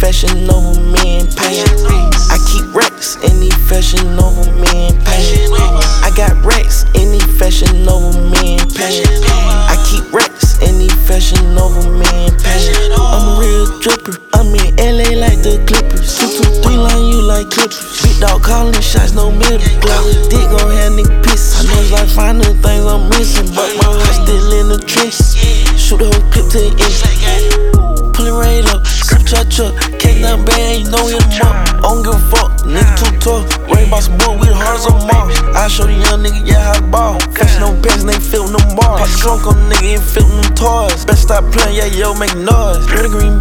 fashion over me and passion. I keep racks, any fashion over me and passion. I got racks, any fashion over me and passion. I keep racks, any fashion over me and passion. I'm a real dripper, I'm in LA like the Clippers. 223 line you like Clippers. Big dog calling shots, no middle. Glove with dick gon' have nigga piss. I know it's like finding things I'm missing, but my heart still in the trenches. Shoot the whole clip to the end. Pull it right up, sip truck. Cake down bad, you know him up. I don't give a fuck, nigga too tough. Rain boss boy, we the hardest of them all. I show the young nigga, yeah, how to ball. Fashion on pants, they filling them bars. Pop drunk on nigga, ain't filling them toys. Best stop playing, yeah, yo, make noise. Red green